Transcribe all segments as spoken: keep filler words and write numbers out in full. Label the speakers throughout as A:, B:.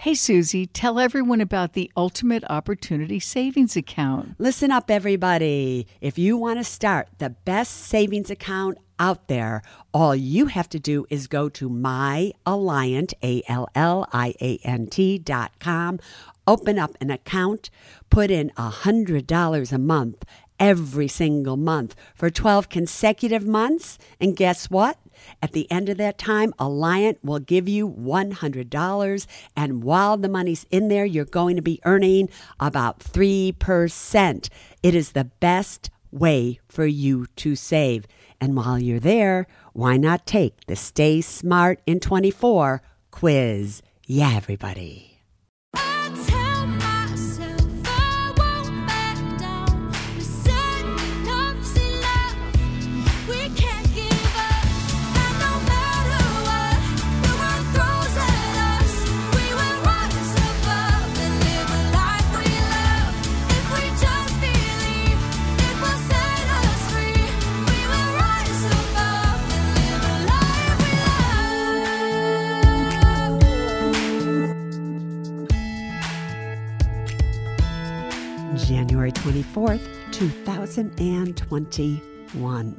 A: Hey, Susie, tell everyone about the Ultimate Opportunity Savings Account.
B: Listen up, everybody. If you want to start the best savings account out there, all you have to do is go to myalliant, A L L I A N T dot com, open up an account, put in one hundred dollars a month every single month for twelve consecutive months, and guess what? At the end of that time, Alliant will give you one hundred dollars, and while the money's in there, you're going to be earning about three percent. It is the best way for you to save. And while you're there, why not take the Stay Smart in twenty-four quiz? Yeah, everybody. January twenty-fourth, two thousand twenty-one.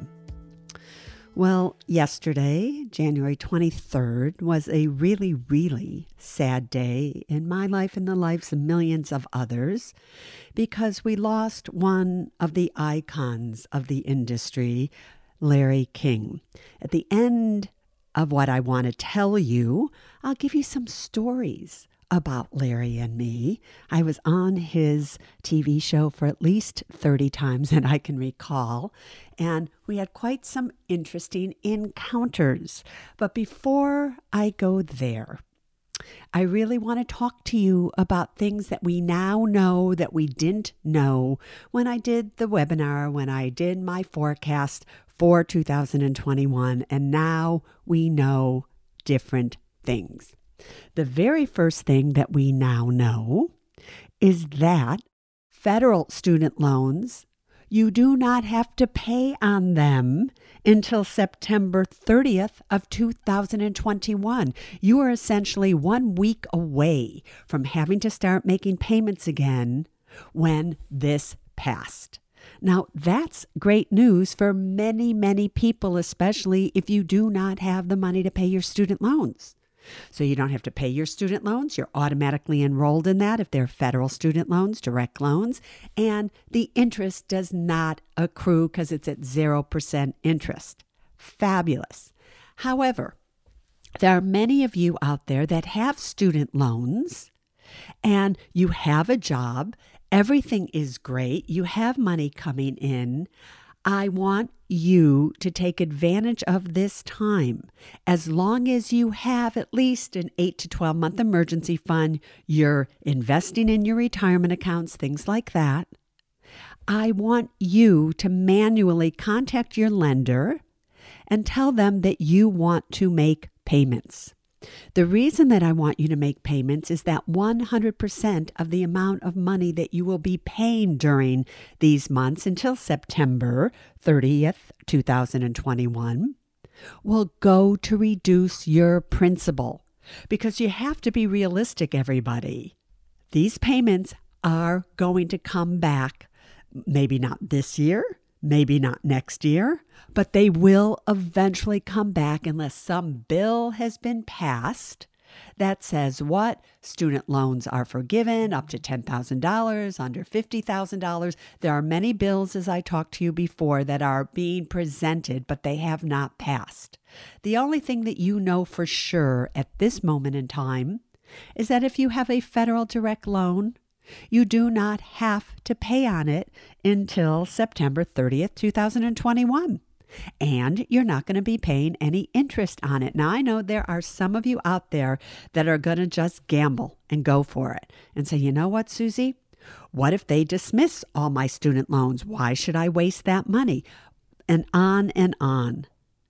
B: Well, yesterday, January twenty-third, was a really, really sad day in my life and the lives of millions of others because we lost one of the icons of the industry, Larry King. At the end of what I want to tell you, I'll give you some stories about Larry and me. I was on his T V show for at least thirty times that I can recall, and we had quite some interesting encounters. But before I go there, I really want to talk to you about things that we now know that we didn't know when I did the webinar, when I did my forecast for two thousand twenty-one, and now we know different things. The very first thing that we now know is that federal student loans, you do not have to pay on them until September thirtieth of two thousand twenty-one. You are essentially one week away from having to start making payments again when this passed. Now, that's great news for many, many people, especially if you do not have the money to pay your student loans. So you don't have to pay your student loans. You're automatically enrolled in that if they're federal student loans, direct loans, and the interest does not accrue because it's at zero percent interest. Fabulous. However, there are many of you out there that have student loans and you have a job. Everything is great. You have money coming in. I want you to take advantage of this time. As long as you have at least an eight to twelve month emergency fund, you're investing in your retirement accounts, things like that. I want you to manually contact your lender and tell them that you want to make payments. The reason that I want you to make payments is that one hundred percent of the amount of money that you will be paying during these months until September thirtieth, two thousand twenty-one will go to reduce your principal. Because you have to be realistic, everybody. These payments are going to come back, maybe not this year, maybe not next year, but they will eventually come back unless some bill has been passed that says what? Student loans are forgiven up to ten thousand dollars, under fifty thousand dollars. There are many bills, as I talked to you before, that are being presented, but they have not passed. The only thing that you know for sure at this moment in time is that if you have a federal direct loan, you do not have to pay on it until September thirtieth, two thousand twenty-one. And you're not going to be paying any interest on it. Now, I know there are some of you out there that are going to just gamble and go for it and say, you know what, Susie? What if they dismiss all my student loans? Why should I waste that money? And on and on.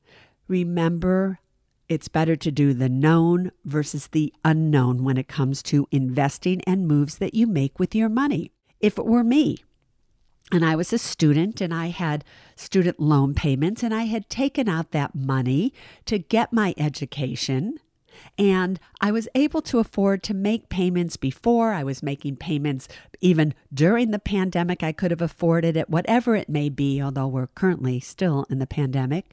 B: Remember, it's better to do the known versus the unknown when it comes to investing and moves that you make with your money. If it were me, and I was a student and I had student loan payments and I had taken out that money to get my education, And I was able to afford to make payments before. I was making payments even during the pandemic. I could have afforded it, whatever it may be, although we're currently still in the pandemic.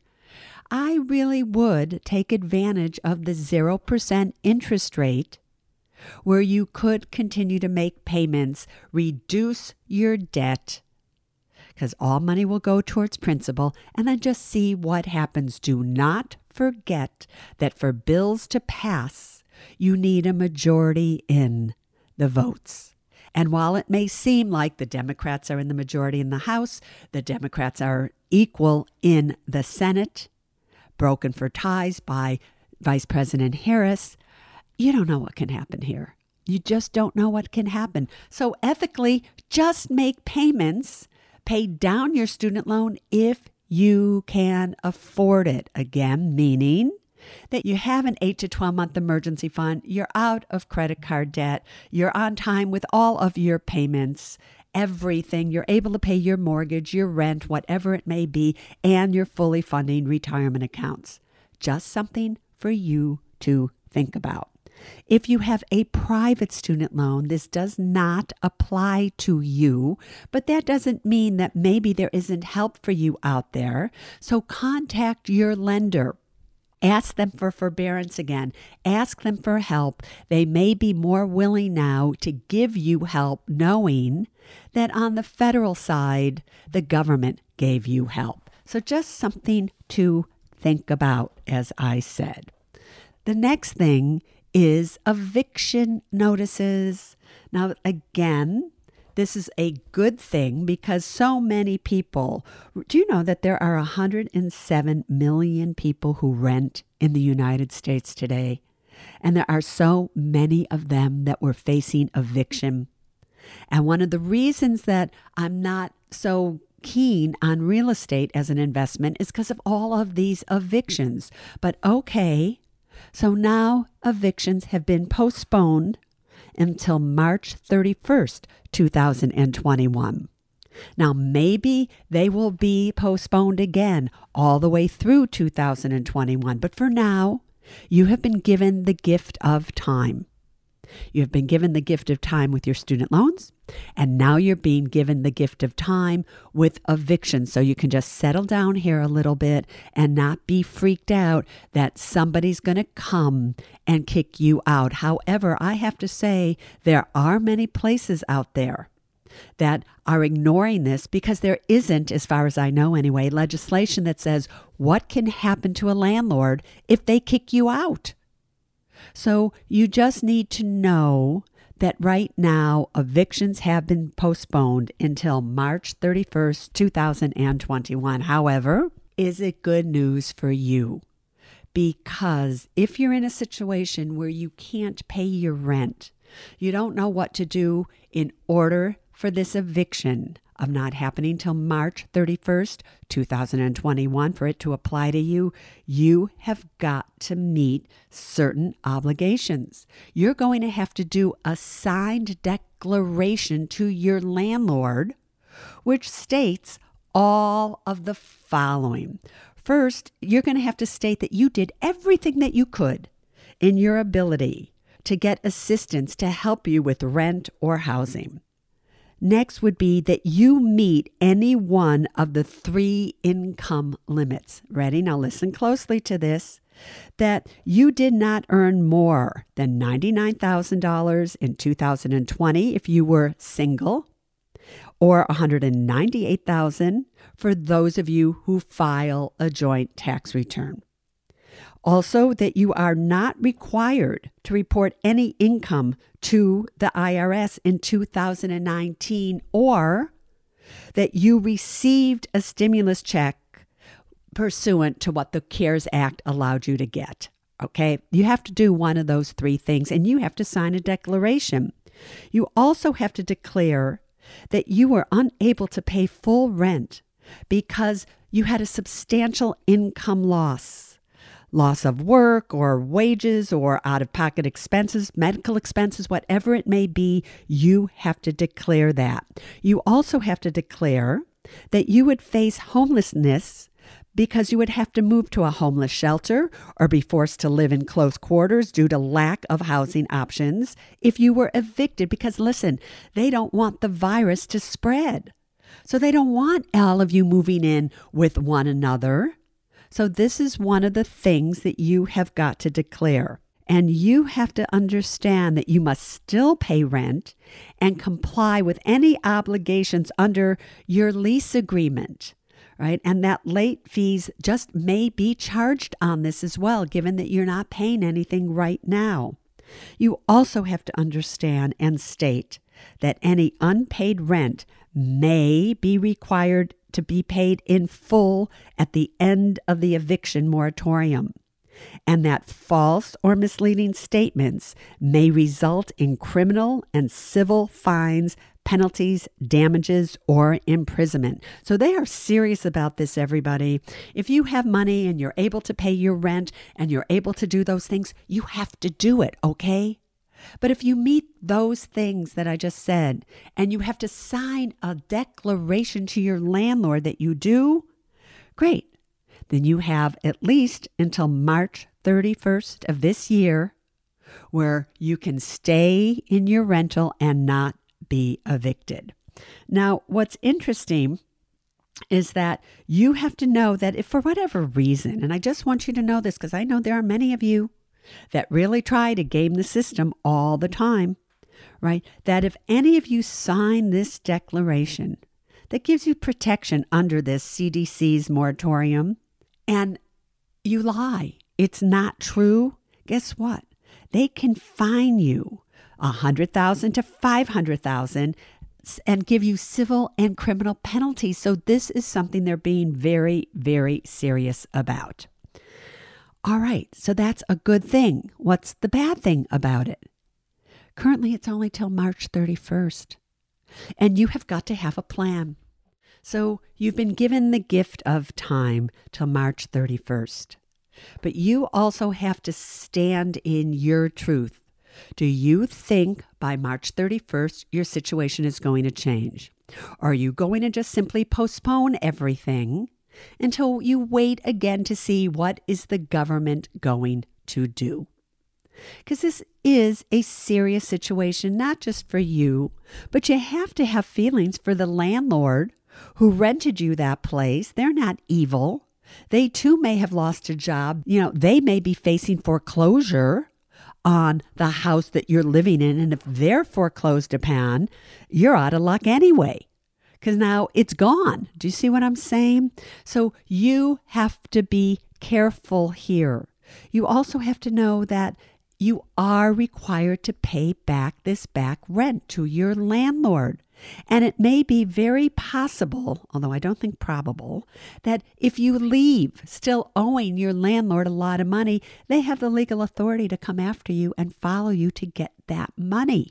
B: I really would take advantage of the zero percent interest rate where you could continue to make payments, reduce your debt, because all money will go towards principal, and then just see what happens. Do not forget that for bills to pass, you need a majority in the votes. And while it may seem like the Democrats are in the majority in the House, the Democrats are equal in the Senate, broken for ties by Vice President Harris, you don't know what can happen here. You just don't know what can happen. So ethically, just make payments, pay down your student loan if you can afford it. Again, meaning that you have an eight to twelve month emergency fund, you're out of credit card debt, you're on time with all of your payments, everything, you're able to pay your mortgage, your rent, whatever it may be, and you're fully funding retirement accounts. Just something for you to think about. If you have a private student loan, this does not apply to you, but that doesn't mean that maybe there isn't help for you out there. So contact your lender. Ask them for forbearance again. Ask them for help. They may be more willing now to give you help, knowing that on the federal side, the government gave you help. So just something to think about, as I said. The next thing is eviction notices. Now, again, this is a good thing because so many people, do you know that there are one hundred seven million people who rent in the United States today? And there are so many of them that were facing eviction. And one of the reasons that I'm not so keen on real estate as an investment is because of all of these evictions. But okay, so now evictions have been postponed until March thirty-first, two thousand twenty-one. Now, maybe they will be postponed again all the way through two thousand twenty-one. But for now, you have been given the gift of time. You have been given the gift of time with your student loans, and now you're being given the gift of time with eviction. So you can just settle down here a little bit and not be freaked out that somebody's going to come and kick you out. However, I have to say there are many places out there that are ignoring this because there isn't, as far as I know anyway, legislation that says what can happen to a landlord if they kick you out. So you just need to know that right now evictions have been postponed until March thirty-first, two thousand twenty-one. However, is it good news for you? Because if you're in a situation where you can't pay your rent, you don't know what to do in order for this eviction of not happening till March thirty-first, two thousand twenty-one, for it to apply to you, you have got to meet certain obligations. You're going to have to do a signed declaration to your landlord, which states all of the following. First, you're going to have to state that you did everything that you could in your ability to get assistance to help you with rent or housing. Next would be that you meet any one of the three income limits. Ready? Now listen closely to this. That you did not earn more than ninety-nine thousand dollars in two thousand twenty if you were single, or one hundred ninety-eight thousand dollars for those of you who file a joint tax return. Also, that you are not required to report any income to the I R S in two thousand nineteen, or that you received a stimulus check pursuant to what the CARES Act allowed you to get. Okay, you have to do one of those three things, and you have to sign a declaration. You also have to declare that you were unable to pay full rent because you had a substantial income loss. Loss of work or wages or out-of-pocket expenses, medical expenses, whatever it may be, you have to declare that. You also have to declare that you would face homelessness because you would have to move to a homeless shelter or be forced to live in close quarters due to lack of housing options if you were evicted. Because listen, they don't want the virus to spread. So they don't want all of you moving in with one another. So this is one of the things that you have got to declare. And you have to understand that you must still pay rent and comply with any obligations under your lease agreement, right? And that late fees just may be charged on this as well, given that you're not paying anything right now. You also have to understand and state that any unpaid rent may be required to be paid in full at the end of the eviction moratorium, and that false or misleading statements may result in criminal and civil fines, penalties, damages, or imprisonment. So they are serious about this, everybody. If you have money and you're able to pay your rent and you're able to do those things, you have to do it, okay? But if you meet those things that I just said, and you have to sign a declaration to your landlord that you do, great. Then you have at least until March thirty-first of this year where you can stay in your rental and not be evicted. Now, what's interesting is that you have to know that if for whatever reason, and I just want you to know this because I know there are many of you that really try to game the system all the time, right? That if any of you sign this declaration that gives you protection under this C D C's moratorium, and you lie, it's not true, guess what? They can fine you one hundred thousand dollars to five hundred thousand dollars and give you civil and criminal penalties. So this is something they're being very, very serious about. All right, so that's a good thing. What's the bad thing about it? Currently, it's only till March thirty-first, and you have got to have a plan. So you've been given the gift of time till March thirty-first, but you also have to stand in your truth. Do you think by March thirty-first your situation is going to change? Or are you going to just simply postpone everything until you wait again to see what is the government going to do? Because this is a serious situation, not just for you, but you have to have feelings for the landlord who rented you that place. They're not evil. They too may have lost a job. You know, they may be facing foreclosure on the house that you're living in. And if they're foreclosed upon, you're out of luck anyway, because now it's gone. Do you see what I'm saying? So you have to be careful here. You also have to know that you are required to pay back this back rent to your landlord. And it may be very possible, although I don't think probable, that if you leave still owing your landlord a lot of money, they have the legal authority to come after you and follow you to get that money.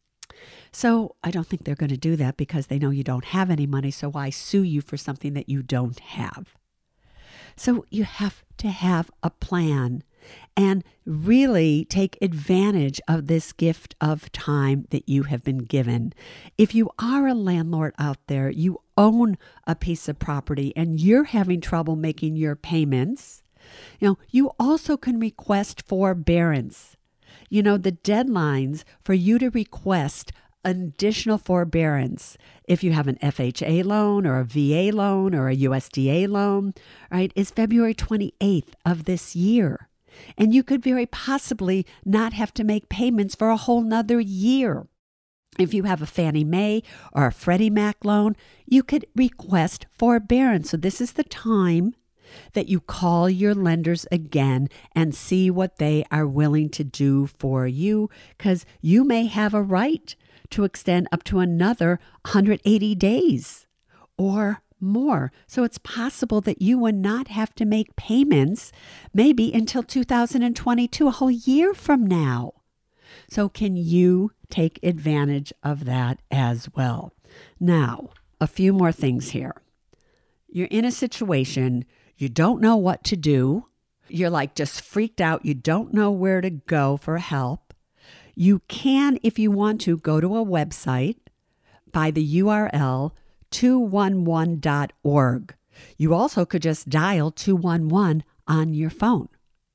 B: So I don't think they're going to do that because they know you don't have any money, so why sue you for something that you don't have? So you have to have a plan and really take advantage of this gift of time that you have been given. If you are a landlord out there, you own a piece of property and you're having trouble making your payments, you know, you also can request forbearance. You know, the deadlines for you to request additional forbearance, if you have an F H A loan or a V A loan or a U S D A loan, right, is February twenty-eighth of this year. And you could very possibly not have to make payments for a whole nother year. If you have a Fannie Mae or a Freddie Mac loan, you could request forbearance. So this is the time that you call your lenders again and see what they are willing to do for you, because you may have a right to extend up to another one hundred eighty days or more. So it's possible that you will not have to make payments maybe until two thousand twenty-two, a whole year from now. So can you take advantage of that as well? Now, a few more things here. You're in a situation, you don't know what to do. You're like just freaked out. You don't know where to go for help. You can, if you want to, go to a website by the U R L two one one dot org. You also could just dial two one one on your phone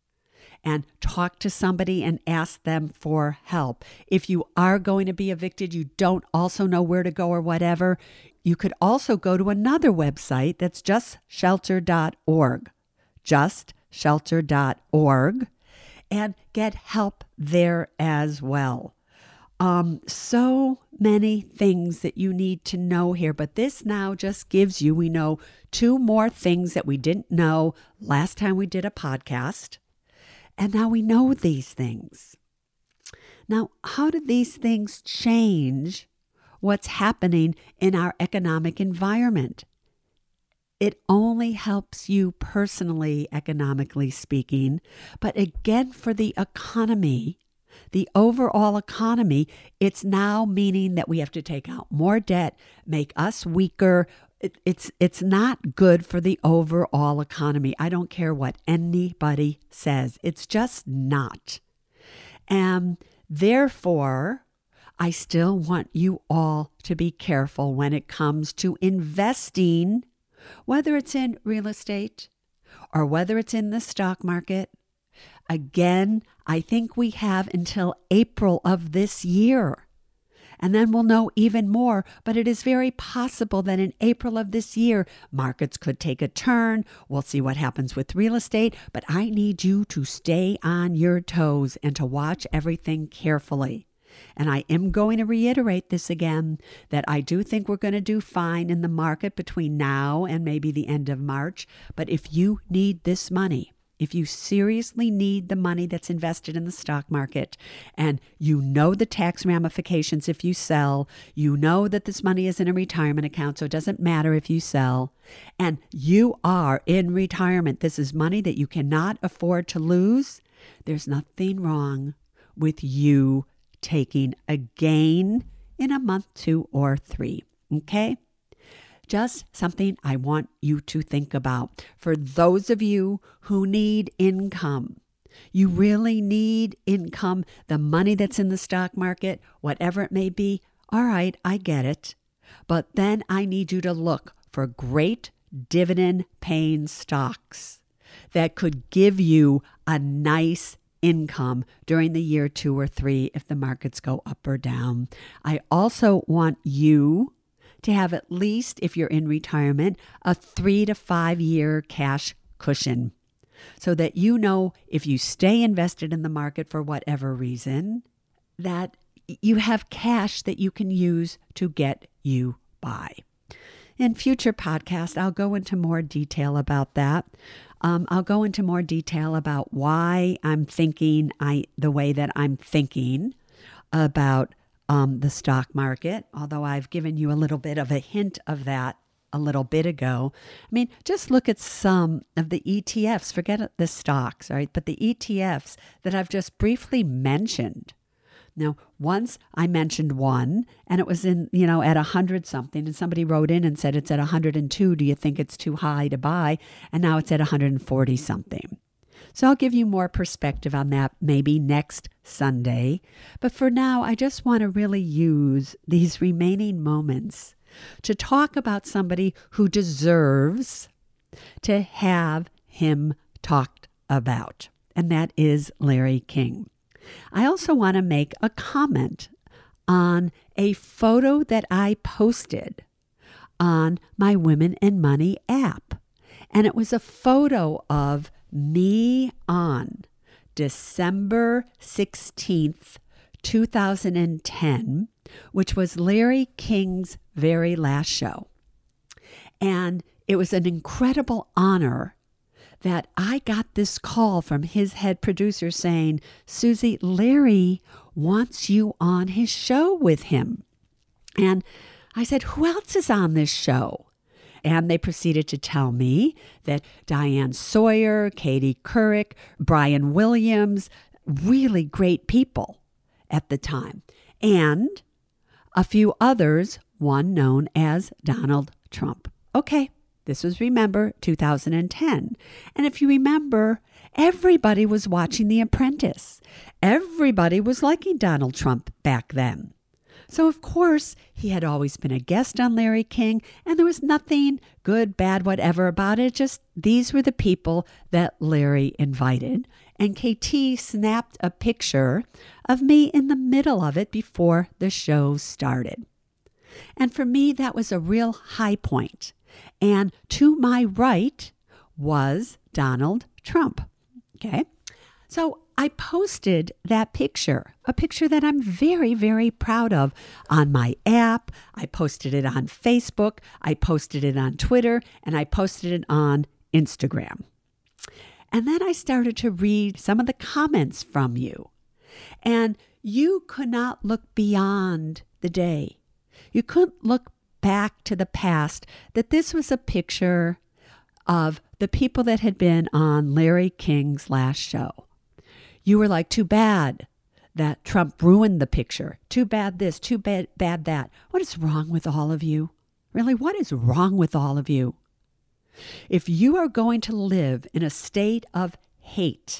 B: and talk to somebody and ask them for help. If you are going to be evicted, you don't also know where to go or whatever, you could also go to another website that's just shelter dot org, just shelter dot org, and get help there as well. Um, so many things that you need to know here, but this now just gives you, we know two more things that we didn't know last time we did a podcast, and now we know these things. Now, how do these things change what's happening in our economic environment? It only helps you personally, economically speaking, but again, for the economy, the overall economy, it's now meaning that we have to take out more debt, make us weaker. It, it's it's not good for the overall economy. I don't care what anybody says. It's just not. And therefore, I still want you all to be careful when it comes to investing, whether it's in real estate or whether it's in the stock market. Again, I think we have until April of this year, and then we'll know even more. But it is very possible that in April of this year, markets could take a turn. We'll see what happens with real estate, but I need you to stay on your toes and to watch everything carefully. And I am going to reiterate this again, that I do think we're going to do fine in the market between now and maybe the end of March. But if you need this money, if you seriously need the money that's invested in the stock market, and you know the tax ramifications if you sell, you know that this money is in a retirement account, so it doesn't matter if you sell, and you are in retirement, this is money that you cannot afford to lose, there's nothing wrong with you taking a gain in a month, two, or three, okay? Just something I want you to think about. For those of you who need income, you really need income, the money that's in the stock market, whatever it may be, all right, I get it. But then I need you to look for great dividend-paying stocks that could give you a nice income during the year two or three if the markets go up or down. I also want you to have at least, if you're in retirement, a three to five year cash cushion so that you know if you stay invested in the market for whatever reason, that you have cash that you can use to get you by. In future podcasts, I'll go into more detail about that. Um, I'll go into more detail about why I'm thinking I the way that I'm thinking about Um, the stock market, although I've given you a little bit of a hint of that a little bit ago. I mean, just look at some of the E T Fs, forget the stocks, right? But the E T Fs that I've just briefly mentioned. Now, once I mentioned one, and it was in, you know, at one hundred something, and somebody wrote in and said it's at one hundred two. Do you think it's too high to buy? And now it's at one hundred forty something. So I'll give you more perspective on that maybe next Sunday. But for now, I just want to really use these remaining moments to talk about somebody who deserves to have him talked about, and that is Larry King. I also want to make a comment on a photo that I posted on my Women and Money app. And it was a photo of me on December sixteenth, two thousand ten, which was Larry King's very last show. And it was an incredible honor that I got this call from his head producer saying, Susie, Larry wants you on his show with him. And I said, who else is on this show? And they proceeded to tell me that Diane Sawyer, Katie Couric, Brian Williams, really great people at the time, and a few others, one known as Donald Trump. Okay, this was, remember, two thousand ten. And if you remember, everybody was watching The Apprentice. Everybody was liking Donald Trump back then. So, of course, he had always been a guest on Larry King, and there was nothing good, bad, whatever about it. Just these were the people that Larry invited. And K T snapped a picture of me in the middle of it before the show started. And for me, that was a real high point. And to my right was Donald Trump. Okay? So I posted that picture, a picture that I'm very, very proud of, on my app. I posted it on Facebook. I posted it on Twitter, and I posted it on Instagram. And then I started to read some of the comments from you. And you could not look beyond the day. You couldn't look back to the past, that this was a picture of the people that had been on Larry King's last show. You were like, too bad that Trump ruined the picture. Too bad this, too bad, bad that. What is wrong with all of you? Really, what is wrong with all of you? If you are going to live in a state of hate,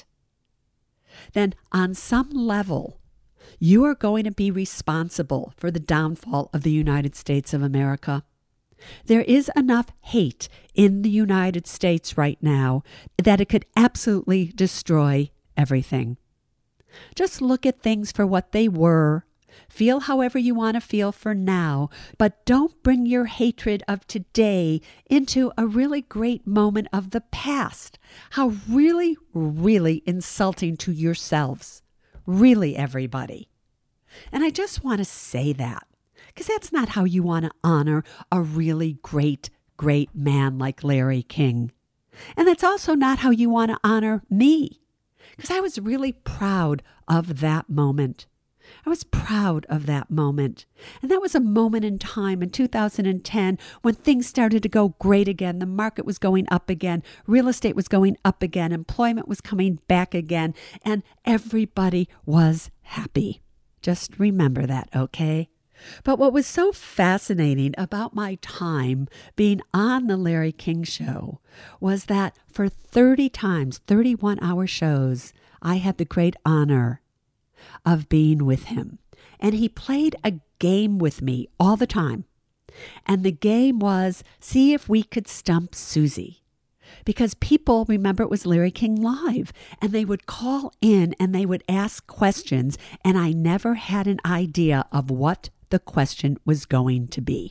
B: then on some level, you are going to be responsible for the downfall of the United States of America. There is enough hate in the United States right now that it could absolutely destroy everything. Just look at things for what they were. Feel however you want to feel for now, but don't bring your hatred of today into a really great moment of the past. How really, really insulting to yourselves. Really, everybody. And I just want to say that, because that's not how you want to honor a really great, great man like Larry King. And that's also not how you want to honor me. Because I was really proud of that moment. I was proud of that moment. And that was a moment in time in two thousand ten when things started to go great again. The market was going up again. Real estate was going up again. Employment was coming back again. And everybody was happy. Just remember that, okay? But what was so fascinating about my time being on the Larry King Show was that for thirty times, thirty-one hour shows, I had the great honor of being with him. And he played a game with me all the time. And the game was, see if we could stump Susie. Because people, remember, it was Larry King Live, and they would call in and they would ask questions, and I never had an idea of what the question was going to be.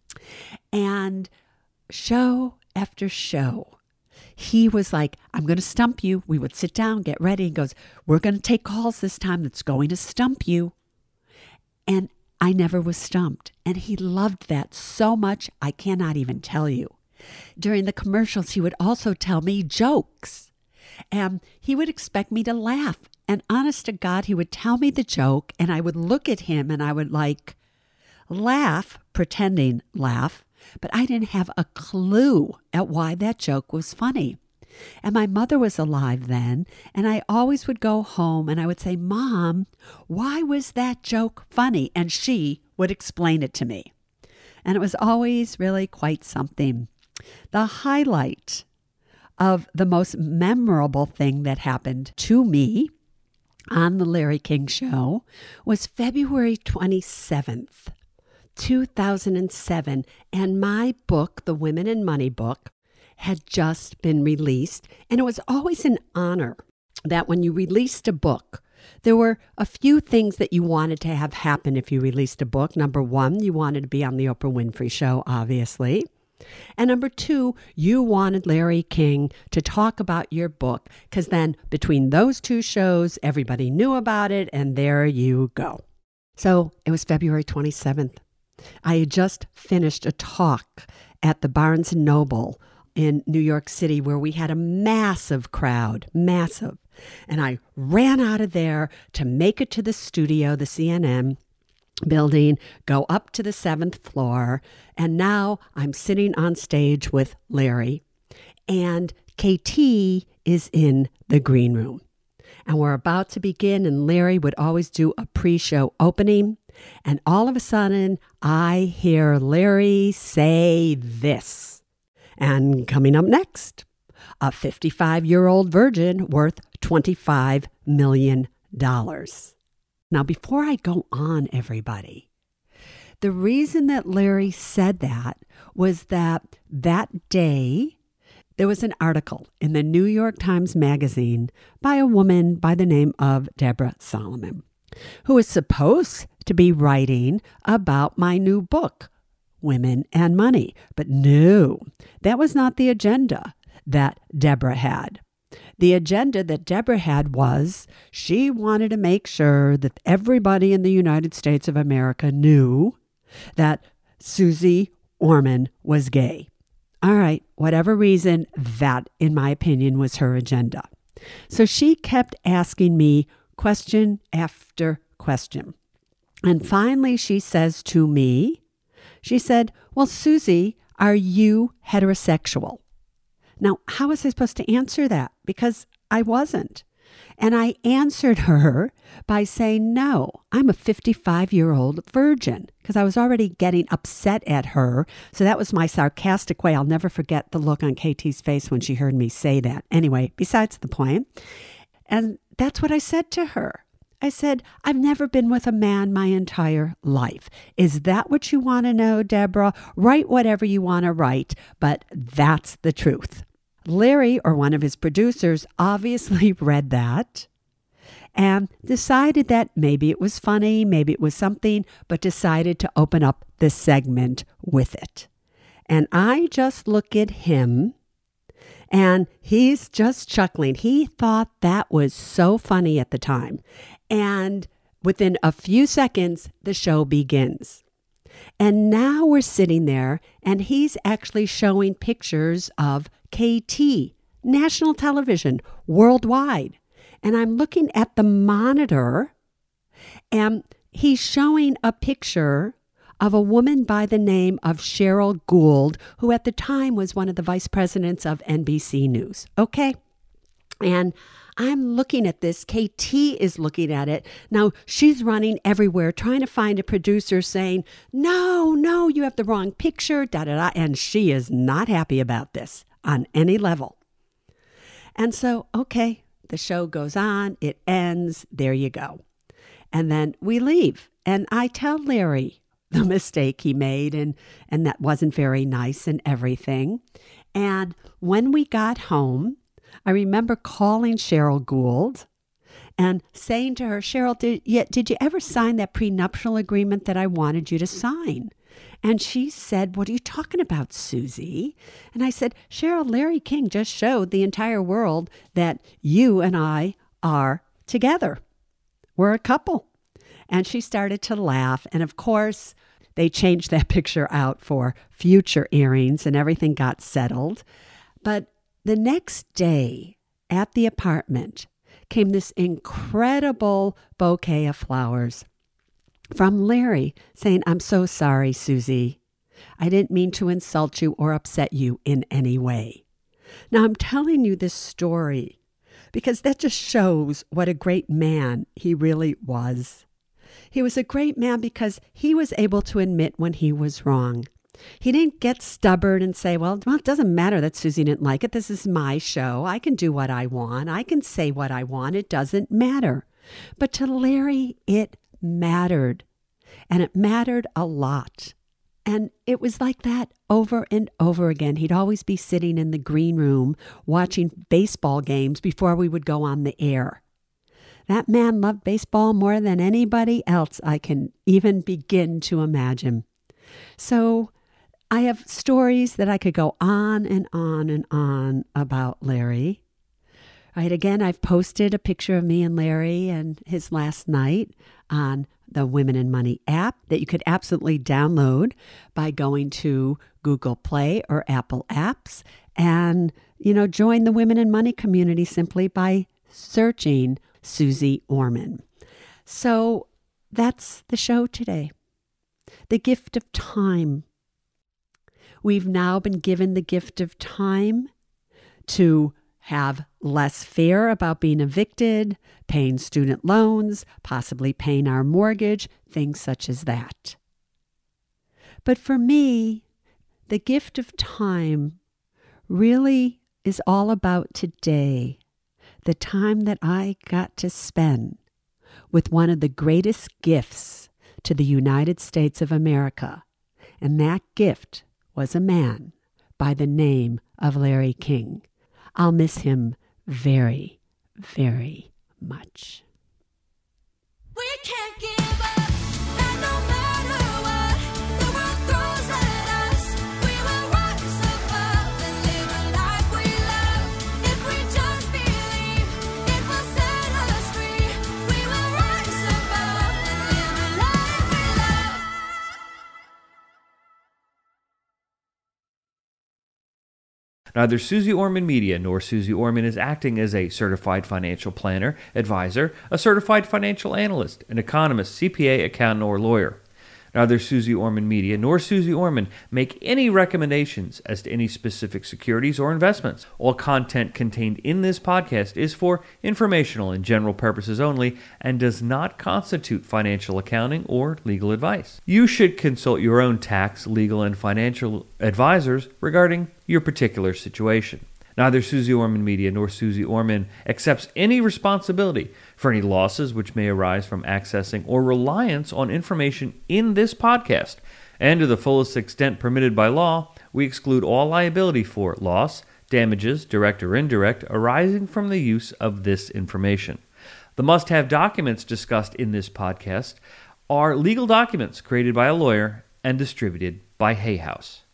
B: And show after show, he was like, I'm going to stump you. We would sit down, get ready. He goes, we're going to take calls this time that's going to stump you. And I never was stumped. And he loved that so much, I cannot even tell you. During the commercials, he would also tell me jokes. And he would expect me to laugh. And honest to God, he would tell me the joke, and I would look at him and I would like laugh, pretending laugh, but I didn't have a clue at why that joke was funny. And my mother was alive then, and I always would go home and I would say, Mom, why was that joke funny? And she would explain it to me. And it was always really quite something. The highlight of the most memorable thing that happened to me on the Larry King Show was February twenty-seventh, two thousand seven, and my book, The Women and Money book, had just been released. And it was always an honor that when you released a book, there were a few things that you wanted to have happen if you released a book. Number one, you wanted to be on the Oprah Winfrey Show, obviously. And number two, you wanted Larry King to talk about your book, because then between those two shows, everybody knew about it, and there you go. So it was February twenty-seventh. I had just finished a talk at the Barnes and Noble in New York City where we had a massive crowd, massive. And I ran out of there to make it to the studio, the C N N building, go up to the seventh floor, and now I'm sitting on stage with Larry, and K T is in the green room. And we're about to begin, and Larry would always do a pre-show opening, and all of a sudden, I hear Larry say this. And coming up next, a fifty-five-year-old virgin worth twenty-five million dollars. Now, before I go on, everybody, the reason that Larry said that was that that day there was an article in the New York Times Magazine by a woman by the name of Deborah Solomon, who was supposed to be writing about my new book, Women and Money. But no, that was not the agenda that Deborah had. The agenda that Deborah had was she wanted to make sure that everybody in the United States of America knew that Suze Orman was gay. All right, whatever reason, that, in my opinion, was her agenda. So she kept asking me question after question. And finally she says to me, she said, well, Suze, are you heterosexual? Now, how was I supposed to answer that? Because I wasn't. And I answered her by saying, no, I'm a fifty-five-year-old virgin, because I was already getting upset at her. So that was my sarcastic way. I'll never forget the look on K T's face when she heard me say that. Anyway, besides the point. And that's what I said to her. I said, I've never been with a man my entire life. Is that what you want to know, Deborah? Write whatever you want to write, but that's the truth. Larry, or one of his producers, obviously read that and decided that maybe it was funny, maybe it was something, but decided to open up this segment with it. And I just look at him and he's just chuckling. He thought that was so funny at the time. And within a few seconds, the show begins. And now we're sitting there and he's actually showing pictures of K T, national television, worldwide. And I'm looking at the monitor and he's showing a picture of a woman by the name of Cheryl Gould, who at the time was one of the vice presidents of N B C News. Okay? And I'm looking at this. K T is looking at it. Now, she's running everywhere trying to find a producer saying, no, no, you have the wrong picture, da, da, da. And she is not happy about this on any level. And so, okay, the show goes on. It ends. There you go. And then we leave. And I tell Larry the mistake he made, and, and that wasn't very nice and everything. And when we got home, I remember calling Cheryl Gould and saying to her, Cheryl, did, yet, did you ever sign that prenuptial agreement that I wanted you to sign? And she said, what are you talking about, Suze? And I said, Cheryl, Larry King just showed the entire world that you and I are together. We're a couple. And she started to laugh. And of course, they changed that picture out for future airings and everything got settled. But the next day at the apartment came this incredible bouquet of flowers from Larry saying, I'm so sorry, Suze. I didn't mean to insult you or upset you in any way. Now, I'm telling you this story because that just shows what a great man he really was. He was a great man because he was able to admit when he was wrong. He didn't get stubborn and say, well, well, it doesn't matter that Suze didn't like it. This is my show. I can do what I want. I can say what I want. It doesn't matter. But to Larry, it mattered. And it mattered a lot. And it was like that over and over again. He'd always be sitting in the green room watching baseball games before we would go on the air. That man loved baseball more than anybody else I can even begin to imagine. So I have stories that I could go on and on and on about Larry. Right, again, I've posted a picture of me and Larry and his last night on the Women and Money app that you could absolutely download by going to Google Play or Apple apps and, you know, join the Women and Money community simply by searching Suze Orman. So that's the show today. The gift of time. We've now been given the gift of time to have less fear about being evicted, paying student loans, possibly paying our mortgage, things such as that. But for me, the gift of time really is all about today, the time that I got to spend with one of the greatest gifts to the United States of America, and that gift was a man by the name of Larry King. I'll miss him very, very much.
C: We can't give up, and no matter what the world throws at us, we will rise above and live a life we love. If we just believe, it will set us free. We will rise above and live a life we love.
D: Neither Susie Orman Media nor Susie Orman is acting as a certified financial planner, advisor, a certified financial analyst, an economist, C P A, accountant, or lawyer. Neither Susie Orman Media nor Susie Orman make any recommendations as to any specific securities or investments. All content contained in this podcast is for informational and general purposes only and does not constitute financial accounting or legal advice. You should consult your own tax, legal, and financial advisors regarding your particular situation. Neither Susie Orman Media nor Susie Orman accepts any responsibility for any losses which may arise from accessing or reliance on information in this podcast. And to the fullest extent permitted by law, we exclude all liability for loss, damages, direct or indirect, arising from the use of this information. The must-have documents discussed in this podcast are legal documents created by a lawyer and distributed by Hay House.